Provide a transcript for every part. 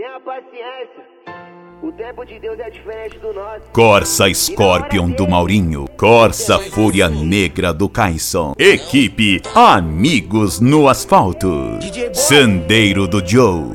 Tenha paciência. O tempo de Deus é diferente do nosso. Corsa Scorpion do Maurinho. Corsa Fúria Negra do Caisson. Equipe Amigos no Asfalto. Sandeiro do Joe.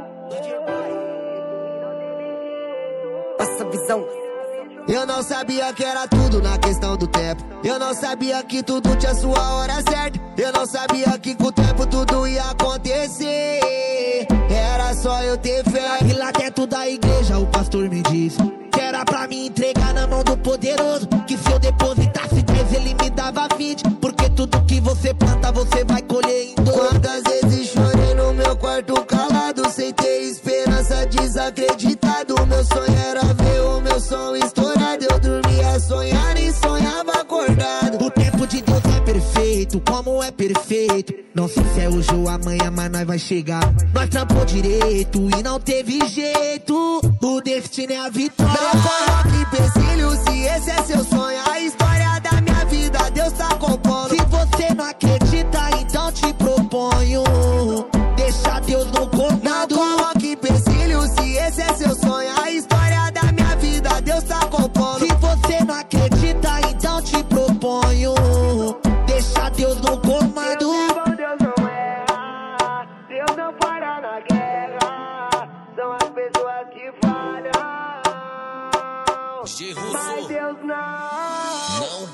Passa visão. Eu não sabia que era tudo na questão do tempo. Eu não sabia que tudo tinha sua hora certa. Eu não sabia que com o tempo tudo ia acontecer. Era só eu ter fé. E lá dentro da igreja o pastor me disse que era pra me entregar na mão do poderoso, que se eu depositasse 10 ele me dava 20. Porque tudo que você planta você vai colher em dor. Quantas vezes chorei no meu quarto calado, sem ter esperança, desacreditado. Meu sonho era ver o meu som estourado. Eu dormia sonhando e sonhava acordado. O tempo de Deus é perfeito, como é perfeito. Não sei se é hoje ou amanhã, mas nós vai chegar. Nós trampou direito e não teve jeito. O destino é a vitória. Coloque empecilho se esse é seu sonho. A história da minha vida Deus tá compondo. Se você não acredita, então te proponho deixa Deus no comando. Não coloque empecilho se esse é seu sonho. A história da minha vida Deus tá compondo. Se você não acredita, então te proponho deixa Deus no comando. Deus não erra, Deus não para na guerra. São as pessoas que falham, mas Deus não.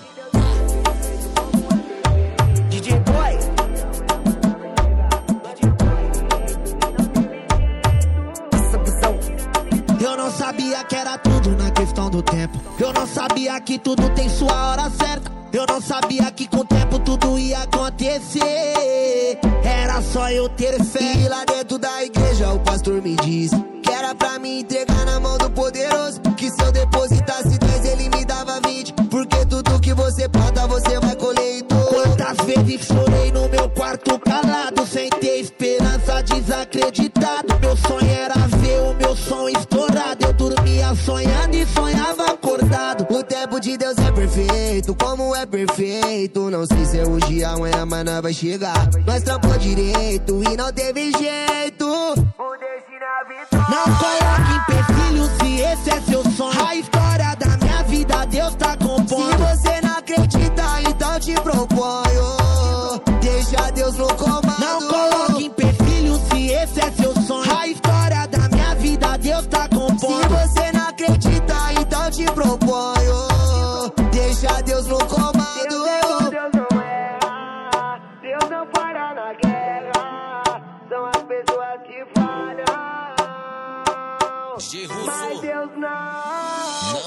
DJ Boy. Essa visão. Eu não sabia que era tudo na questão do tempo. Eu não sabia que tudo tem sua hora certa. Eu não sabia que com o tempo tudo ia acontecer. Era só eu ter fé. E lá dentro da igreja o pastor me disse que era pra me entregar na mão do poderoso, que se eu depositasse 10 ele me dava 20. Porque tudo que você planta você vai colher em dor. Quantas vezes chorei no meu quarto calado, sem ter esperança, desacreditado. Meu sonho era ver o meu som estourado. Eu dormia sonhando e sonhava acordado. O tempo de Deus é perfeito, como é perfeito. Não sei se é hoje, amanhã, mas nós vai chegar. Nós trampou direito e não teve jeito. O destino é a vitória. Não coloque empecilho se esse é seu sonho. A história da minha vida Deus tá compondo. Se você não acredita, então te proponho deixa Deus no comando. Não coloque empecilho se esse é seu sonho. A história da minha vida Deus tá compondo. Se você não acredita, então te proponho deixa Deus no comando. Deus não erra, Deus não para na guerra. São as pessoas que falham, mas Deus não.